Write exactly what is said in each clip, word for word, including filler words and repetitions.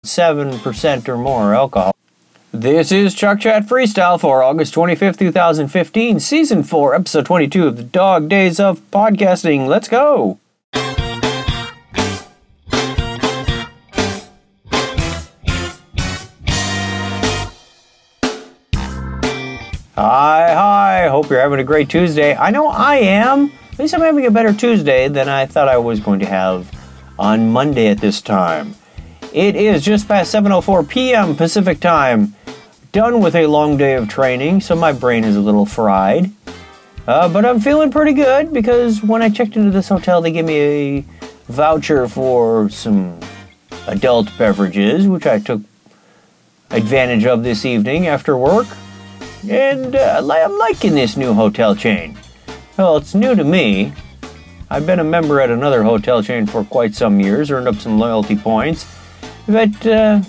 seven percent or more alcohol. This is Chuck Chat Freestyle for August twenty-fifth, two thousand fifteen, Season four, Episode twenty-two of the Dog Days of Podcasting. Let's go! Hi, hi, hope you're having a great Tuesday. I know I am. At least I'm having a better Tuesday than I thought I was going to have on Monday at this time. It is just past seven oh four p.m. Pacific Time. Done with a long day of training, so my brain is a little fried. Uh, but I'm feeling pretty good because when I checked into this hotel, they gave me a voucher for some adult beverages, which I took advantage of this evening after work. And uh, I'm liking this new hotel chain. Well, it's new to me. I've been a member at another hotel chain for quite some years, earned up some loyalty points. But uh,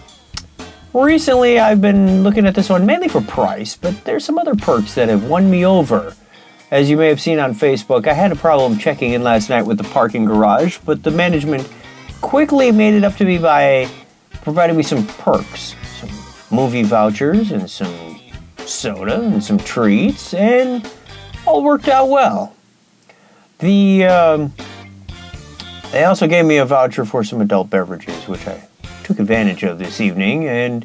recently I've been looking at this one mainly for price, but there's some other perks that have won me over. As you may have seen on Facebook, I had a problem checking in last night with the parking garage, but the management quickly made it up to me by providing me some perks. Some movie vouchers and some soda and some treats, and all worked out well. The um, they also gave me a voucher for some adult beverages, which I took advantage of this evening, and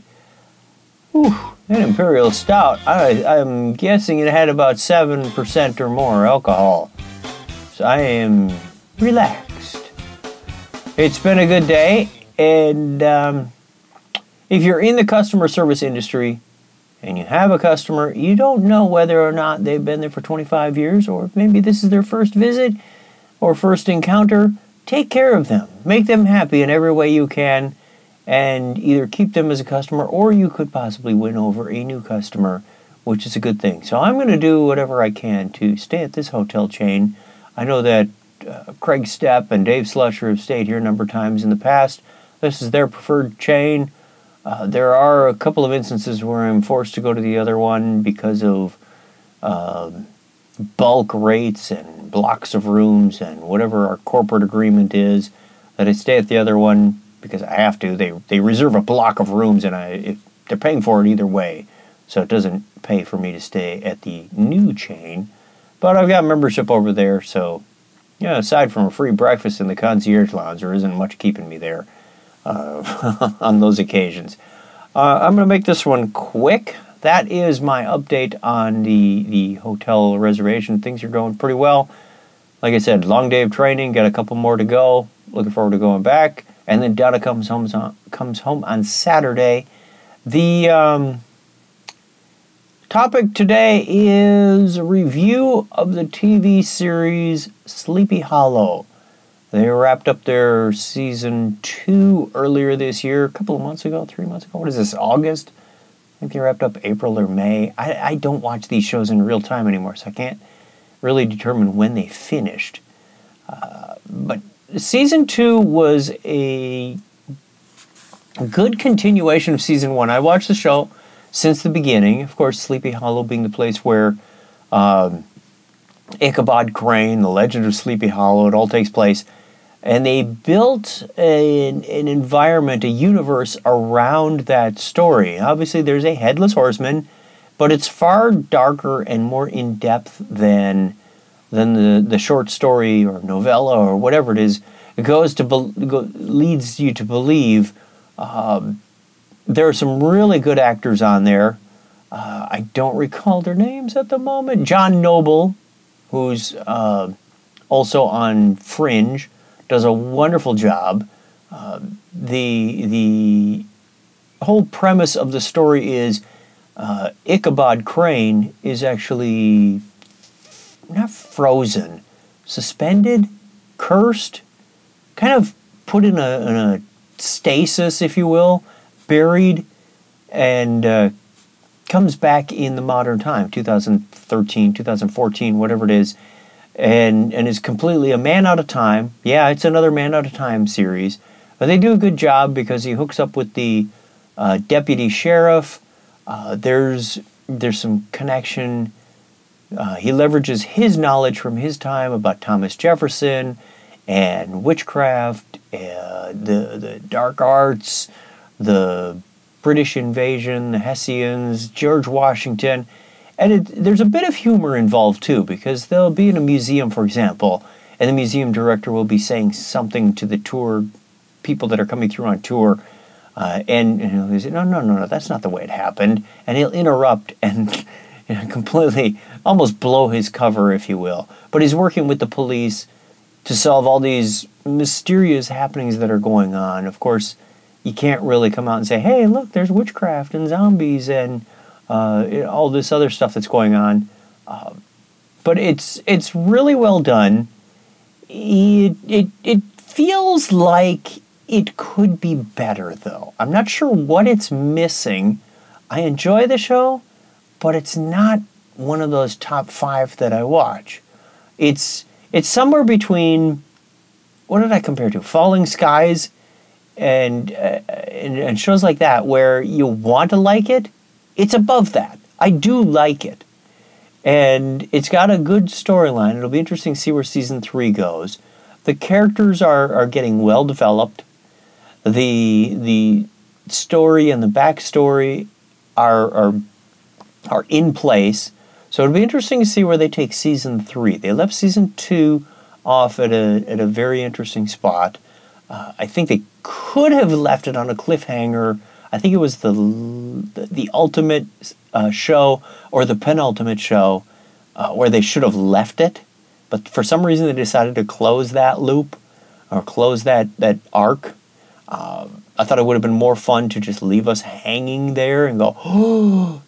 whew, that Imperial Stout, I, I'm guessing it had about seven percent or more alcohol. So I am relaxed. It's been a good day, and um, if you're in the customer service industry and you have a customer, you don't know whether or not they've been there for twenty-five years, or maybe this is their first visit or first encounter, take care of them. Make them happy in every way you can, and either keep them as a customer, or you could possibly win over a new customer, which is a good thing. So I'm going to do whatever I can to stay at this hotel chain. I know that uh, Craig Stepp and Dave Slusher have stayed here a number of times in the past. This is their preferred chain. Uh, there are a couple of instances where I'm forced to go to the other one because of uh, bulk rates and blocks of rooms and whatever our corporate agreement is, that I stay at the other one because I have to. They they reserve a block of rooms, and I if they're paying for it either way, so it doesn't pay for me to stay at the new chain. But I've got membership over there, so yeah. Aside from a free breakfast in the concierge lounge, there isn't much keeping me there. Uh, on those occasions. Uh, I'm going to make this one quick. That is my update on the, the hotel reservation. Things are going pretty well. Like I said, long day of training, got a couple more to go. Looking forward to going back. And then Donna comes home on, comes home on Saturday. The um, topic today is a review of the T V series Sleepy Hollow. They wrapped up their season two earlier this year, a couple of months ago, three months ago. What is this, August? I think they wrapped up April or May. I, I don't watch these shows in real time anymore, so I can't really determine when they finished. Uh, but season two was a good continuation of season one. I watched the show since the beginning. Of course, Sleepy Hollow being the place where um, Ichabod Crane, the legend of Sleepy Hollow, it all takes place. And they built a, an environment, a universe around that story. Obviously, there's a headless horseman, but it's far darker and more in-depth than than the, the short story or novella or whatever it is. It goes to be, go, leads you to believe. Um, there are some really good actors on there. Uh, I don't recall their names at the moment. John Noble, who's uh, also on Fringe, does a wonderful job. Uh, the the whole premise of the story is uh, Ichabod Crane is actually not frozen, suspended, cursed, kind of put in a, in a stasis, if you will, buried, and uh, comes back in the modern time, two thousand thirteen, two thousand fourteen, whatever it is, and and is completely a man out of time. Yeah, it's another Man Out of Time series, but they do a good job because he hooks up with the uh, deputy sheriff. Uh, there's there's some connection. Uh, he leverages his knowledge from his time about Thomas Jefferson and witchcraft, uh, the the dark arts, the British invasion, the Hessians, George Washington. And it, there's a bit of humor involved too, because they'll be in a museum, for example, and the museum director will be saying something to the tour people that are coming through on tour, uh, and, and he'll say, no, no, no, no, that's not the way it happened. And he'll interrupt and you know, completely almost blow his cover, if you will. But he's working with the police to solve all these mysterious happenings that are going on. Of course, you can't really come out and say, hey, look, there's witchcraft and zombies and uh, all this other stuff that's going on. Uh, but it's it's really well done. It, it, it feels like it could be better, though. I'm not sure what it's missing. I enjoy the show, but it's not one of those top five that I watch. It's it's somewhere between, what did I compare to? Falling Skies and, uh, and and shows like that where you want to like it. It's above that. I do like it. And it's got a good storyline. It'll be interesting to see where season three goes. The characters are, are getting well developed. The the story and the backstory are, are are in place. So it'll be interesting to see where they take season three. They left season two off at a at a very interesting spot. Uh, I think they could have left it on a cliffhanger. I think it was the the, the ultimate uh, show or the penultimate show uh, where they should have left it. But for some reason they decided to close that loop or close that, that arc. Uh, I thought it would have been more fun to just leave us hanging there and go, oh,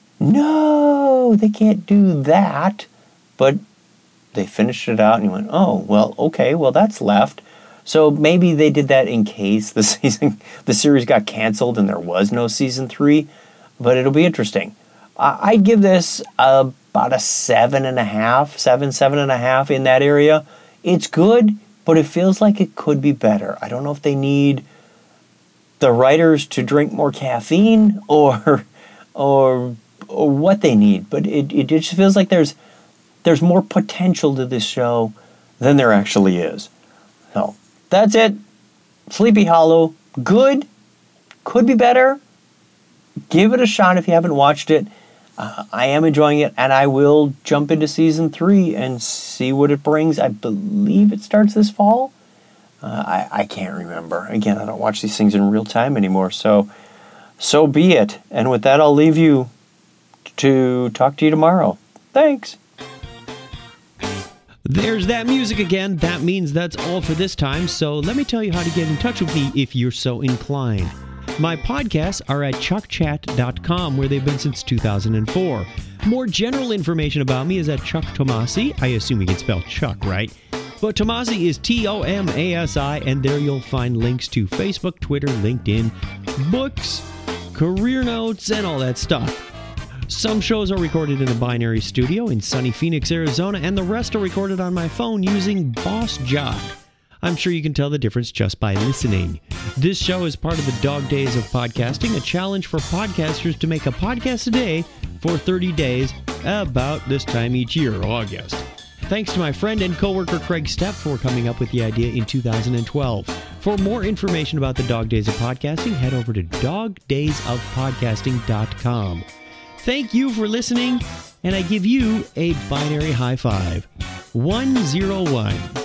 no, they can't do that. But they finished it out and you went, oh, well, okay, well, that's left. So maybe they did that in case the season, the series got canceled and there was no season three. But it'll be interesting. Uh, I'd give this about a seven and a half, seven, seven and a half in that area. It's good, but it feels like it could be better. I don't know if they need the writers to drink more caffeine or or or what they need, but it, it just feels like there's there's more potential to this show than there actually is. So that's it. Sleepy Hollow, good, could be better. Give it a shot if you haven't watched it. Uh, I am enjoying it, and I will jump into season three and see what it brings. I believe it starts this fall. Uh, I, I can't remember. Again, I don't watch these things in real time anymore, so so be it. And with that, I'll leave you to talk to you tomorrow. Thanks. There's that music again. That means that's all for this time, so let me tell you how to get in touch with me if you're so inclined. My podcasts are at chuck chat dot com, where they've been since two thousand four. More general information about me is at Chuck Tomasi. I assume you can spell Chuck, right? But Tomasi is T O M A S I, and there you'll find links to Facebook, Twitter, LinkedIn, books, career notes, and all that stuff. Some shows are recorded in a binary studio in sunny Phoenix, Arizona, and the rest are recorded on my phone using Boss Jock. I'm sure you can tell the difference just by listening. This show is part of the Dog Days of Podcasting, a challenge for podcasters to make a podcast a day for thirty days, about this time each year, August. Thanks to my friend and coworker Craig Stepp for coming up with the idea in two thousand twelve. For more information about the Dog Days of Podcasting, head over to dog days of podcasting dot com. Thank you for listening, and I give you a binary high five. one zero one.